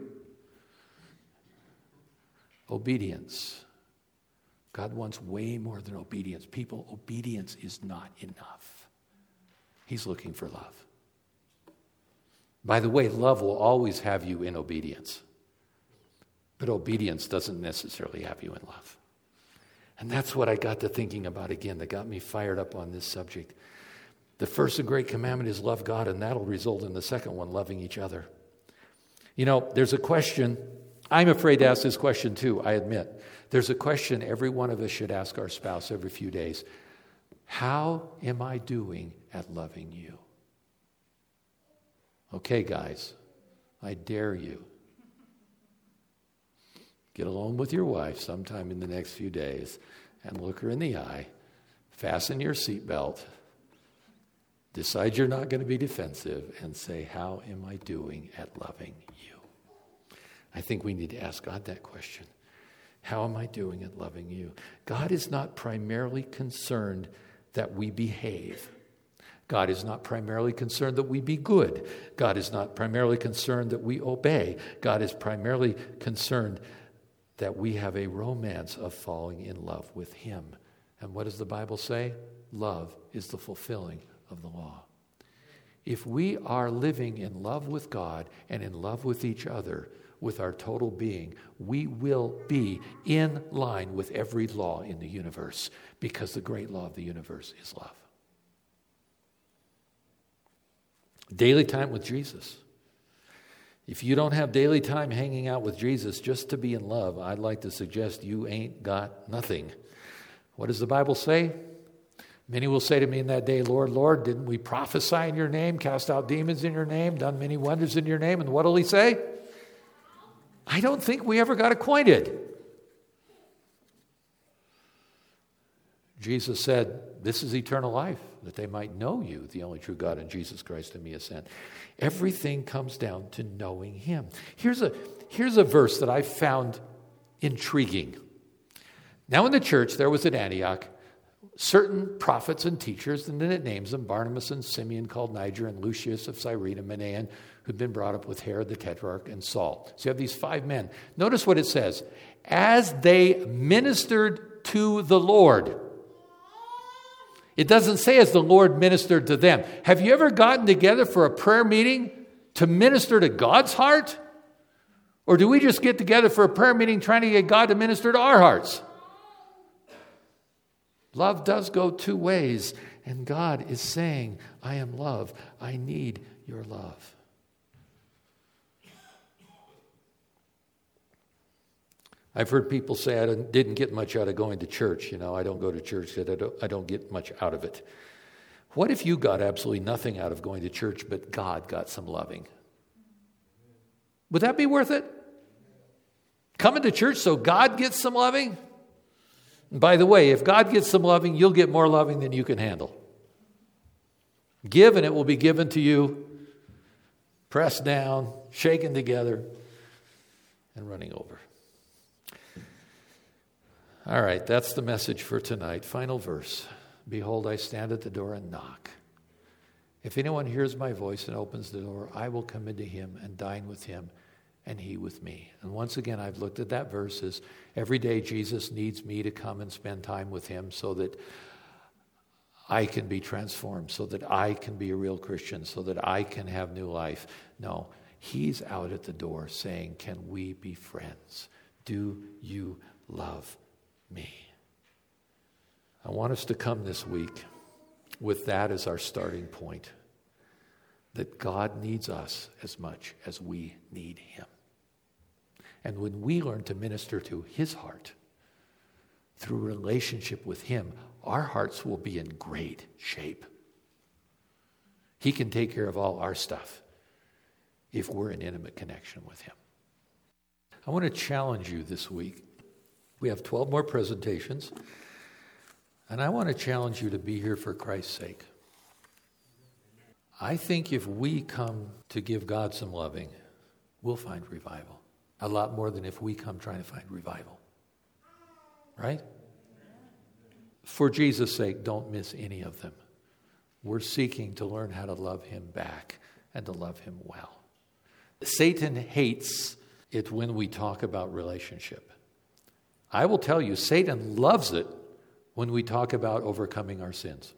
Obedience. God wants way more than obedience. People, obedience is not enough. He's looking for love. By the way, love will always have you in obedience. But obedience doesn't necessarily have you in love. And that's what I got to thinking about again that got me fired up on this subject. The first and great commandment is love God, and that'll result in the second one, loving each other. There's a question. I'm afraid to ask this question too, I admit. There's a question every one of us should ask our spouse every few days. How am I doing at loving you? Okay, guys, I dare you. Get alone with your wife sometime in the next few days and look her in the eye. Fasten your seatbelt. Decide you're not going to be defensive and say, how am I doing at loving you? I think we need to ask God that question. How am I doing at loving you? God is not primarily concerned that we behave. God is not primarily concerned that we be good. God is not primarily concerned that we obey. God is primarily concerned that we have a romance of falling in love with him. And what does the Bible say? Love is the fulfilling of the law. If we are living in love with God and in love with each other, with our total being, we will be in line with every law in the universe, because the great law of the universe is love. Daily time with Jesus. If you don't have daily time hanging out with Jesus just to be in love, I'd like to suggest you ain't got nothing. What does the Bible say? Many will say to me in that day, Lord, Lord, didn't we prophesy in your name, cast out demons in your name, done many wonders in your name? And what will he say? I don't think we ever got acquainted. Jesus said, this is eternal life, that they might know you, the only true God, and Jesus Christ whom he has sent. Everything comes down to knowing him. Here's a verse that I found intriguing. Now in the church, there was at Antioch certain prophets and teachers, and then it names them, Barnabas and Simeon called Niger, and Lucius of Cyrene, and Manaen, who'd been brought up with Herod the Tetrarch, and Saul. So you have these 5 men. Notice what it says. As they ministered to the Lord. It doesn't say as the Lord ministered to them. Have you ever gotten together for a prayer meeting to minister to God's heart? Or do we just get together for a prayer meeting trying to get God to minister to our hearts? Love does go 2 ways, and God is saying, I am love. I need your love. I've heard people say I didn't get much out of going to church. I don't go to church, I don't get much out of it. What if you got absolutely nothing out of going to church, but God got some loving? Would that be worth it? Coming to church so God gets some loving? And by the way, if God gets some loving, you'll get more loving than you can handle. Give and it will be given to you, pressed down, shaken together, and running over. All right, that's the message for tonight. Final verse. Behold, I stand at the door and knock. If anyone hears my voice and opens the door, I will come into him and dine with him and he with me. And once again, I've looked at that verse as every day Jesus needs me to come and spend time with him so that I can be transformed, so that I can be a real Christian, so that I can have new life. No, he's out at the door saying, can we be friends? Do you love me? I want us to come this week with that as our starting point, that God needs us as much as we need him. And when we learn to minister to his heart through relationship with him, our hearts will be in great shape. He can take care of all our stuff if we're in intimate connection with him. I want to challenge you this week. We have 12 more presentations, and I want to challenge you to be here for Christ's sake. I think if we come to give God some loving, we'll find revival. A lot more than if we come trying to find revival. Right? For Jesus' sake, don't miss any of them. We're seeking to learn how to love him back and to love him well. Satan hates it when we talk about relationship. I will tell you, Satan loves it when we talk about overcoming our sins.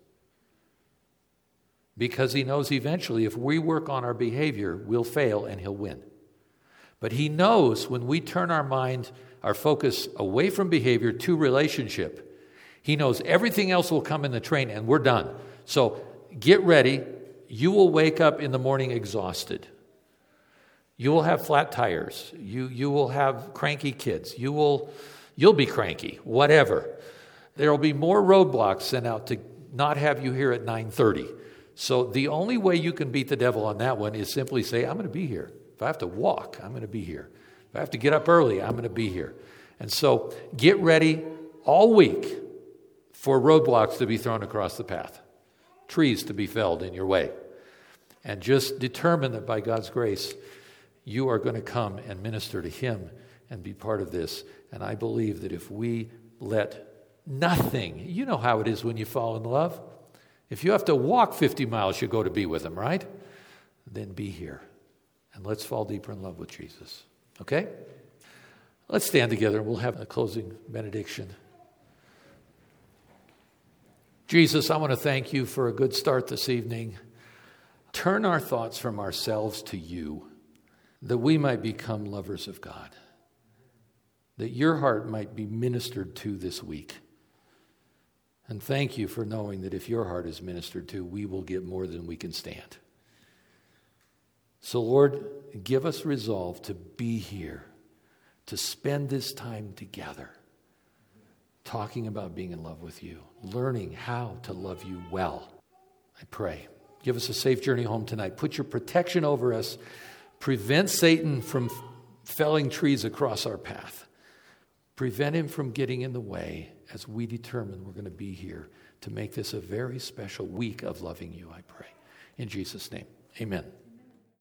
Because he knows eventually if we work on our behavior, we'll fail and he'll win. But he knows when we turn our mind, our focus away from behavior to relationship, he knows everything else will come in the train and we're done. So get ready. You will wake up in the morning exhausted. You will have flat tires. You will have cranky kids. You'll be cranky, whatever. There will be more roadblocks sent out to not have you here at 9:30. So the only way you can beat the devil on that one is simply say, I'm going to be here. If I have to walk, I'm going to be here. If I have to get up early, I'm going to be here. And so get ready all week for roadblocks to be thrown across the path, trees to be felled in your way. And just determine that by God's grace, you are going to come and minister to him and be part of this. And I believe that if we let nothing, you know how it is when you fall in love. If you have to walk 50 miles, you go to be with him, right? Then be here. And let's fall deeper in love with Jesus. Okay? Let's stand together and we'll have a closing benediction. Jesus, I want to thank you for a good start this evening. Turn our thoughts from ourselves to you, that we might become lovers of God, that your heart might be ministered to this week. And thank you for knowing that if your heart is ministered to, we will get more than we can stand. So, Lord, give us resolve to be here, to spend this time together, talking about being in love with you, learning how to love you well. I pray. Give us a safe journey home tonight. Put your protection over us. Prevent Satan from felling trees across our path. Prevent him from getting in the way as we determine we're going to be here to make this a very special week of loving you, I pray. In Jesus' name, amen.